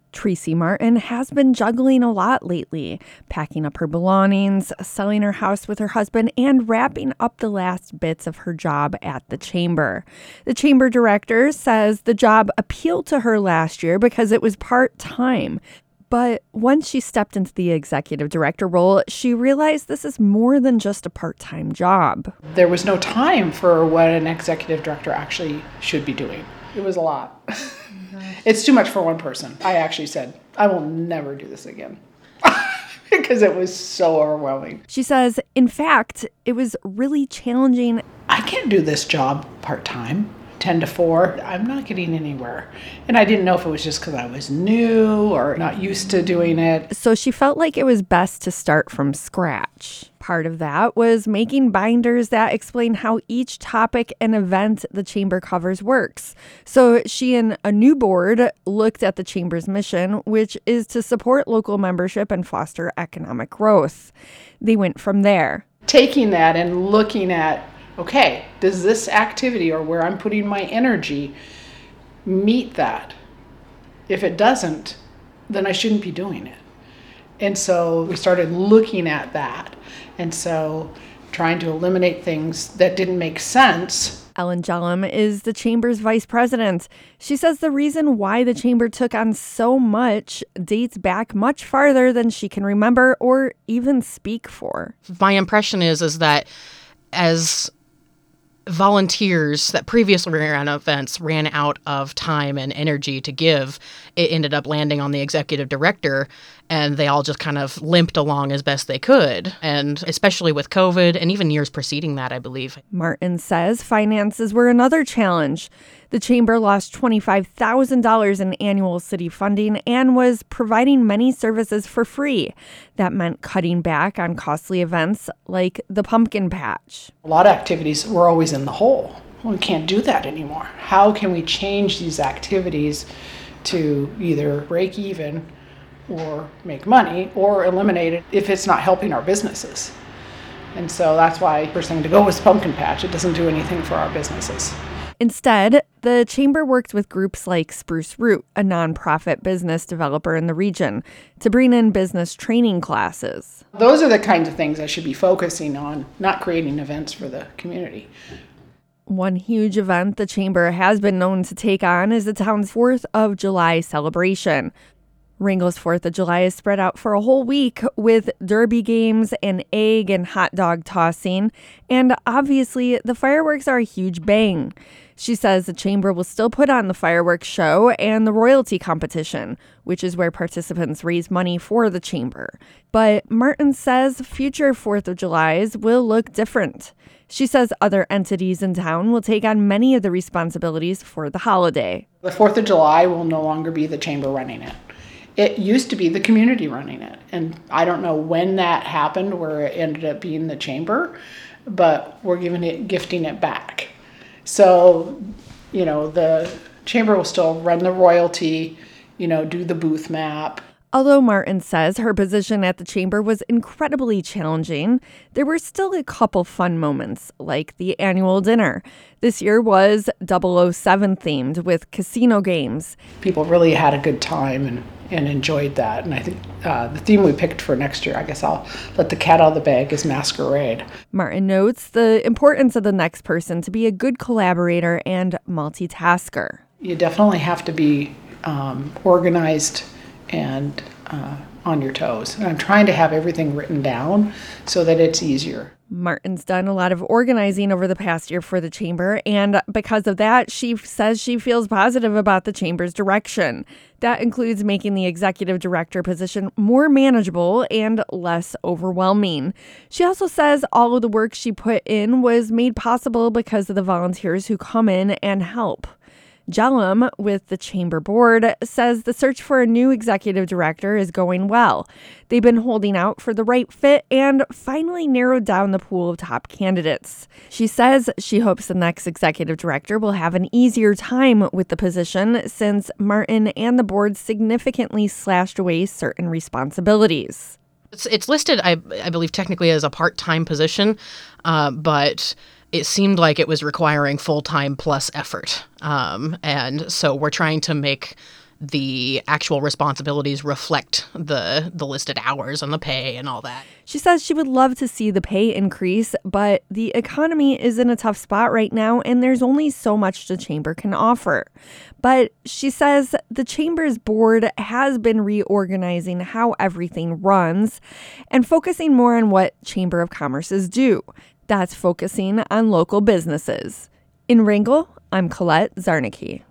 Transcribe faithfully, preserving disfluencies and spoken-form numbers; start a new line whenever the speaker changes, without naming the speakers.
Tracy Martin has been juggling a lot lately, packing up her belongings, selling her house with her husband, and wrapping up the last bits of her job at the chamber. The chamber director says the job appealed to her last year because it was part-time. But once she stepped into the executive director role, she realized this is more than just a part-time job.
There was no time for what an executive director actually should be doing. It was a lot. Mm-hmm. It's too much for one person. I actually said, I will never do this again. Because it was so overwhelming.
She says, in fact, it was really challenging.
I can't do this job part-time. ten to four, I'm not getting anywhere. And I didn't know if it was just because I was new or not used to doing it.
So she felt like it was best to start from scratch. Part of that was making binders that explain how each topic and event the chamber covers works. So she and a new board looked at the chamber's mission, which is to support local membership and foster economic growth. They went from there.
Taking that and looking at, okay, does this activity or where I'm putting my energy meet that? If it doesn't, then I shouldn't be doing it. And so we started looking at that. And so trying to eliminate things that didn't make sense.
Ellen Jellum is the chamber's vice president. She says the reason why the chamber took on so much dates back much farther than she can remember or even speak for.
My impression is, is that as volunteers that previously ran events ran out of time and energy to give, it ended up landing on the executive director, and they all just kind of limped along as best they could. And especially with COVID and even years preceding that, I believe.
Martin says finances were another challenge. The chamber lost twenty-five thousand dollars in annual city funding and was providing many services for free. That meant cutting back on costly events like the pumpkin patch.
A lot of activities were always in the hole. Well, we can't do that anymore. How can we change these activities to either break even or make money or eliminate it if it's not helping our businesses? And so that's why the first thing to go was pumpkin patch. It doesn't do anything for our businesses.
Instead, the chamber worked with groups like Spruce Root, a nonprofit business developer in the region, to bring in business training classes.
Those are the kinds of things I should be focusing on, not creating events for the community.
One huge event the chamber has been known to take on is the town's fourth of July celebration. Wrangell's fourth of July is spread out for a whole week with derby games and egg and hot dog tossing. And obviously, the fireworks are a huge bang. She says the chamber will still put on the fireworks show and the royalty competition, which is where participants raise money for the chamber. But Martin says future fourth of Julys will look different. She says other entities in town will take on many of the responsibilities for the holiday.
The fourth of July will no longer be the chamber running it. It used to be the community running it. And I don't know when that happened where it ended up being the chamber, but we're giving it, gifting it back. So, you know, the chamber will still run the royalty, you know, do the booth map.
Although Martin says her position at the chamber was incredibly challenging, there were still a couple fun moments, like the annual dinner. This year was double oh seven themed with casino games.
People really had a good time and, and enjoyed that. And I think uh, the theme we picked for next year, I guess I'll let the cat out of the bag, is masquerade.
Martin notes the importance of the next person to be a good collaborator and multitasker.
You definitely have to be um, organized and uh, on your toes. And I'm trying to have everything written down so that it's easier.
Martin's done a lot of organizing over the past year for the chamber, and because of that, she says she feels positive about the chamber's direction. That includes making the executive director position more manageable and less overwhelming. She also says all of the work she put in was made possible because of the volunteers who come in and help. Jellum, with the chamber board, says the search for a new executive director is going well. They've been holding out for the right fit and finally narrowed down the pool of top candidates. She says she hopes the next executive director will have an easier time with the position since Martin and the board significantly slashed away certain responsibilities.
It's, it's listed, I, I believe, technically as a part-time position, uh, but it seemed like it was requiring full-time plus effort. Um, and so we're trying to make the actual responsibilities reflect the the listed hours and the pay and all that.
She says she would love to see the pay increase, but the economy is in a tough spot right now, and there's only so much the chamber can offer. But she says the chamber's board has been reorganizing how everything runs and focusing more on what Chamber of Commerce's do. That's focusing on local businesses. In Wrangell, I'm Colette Zarnicki.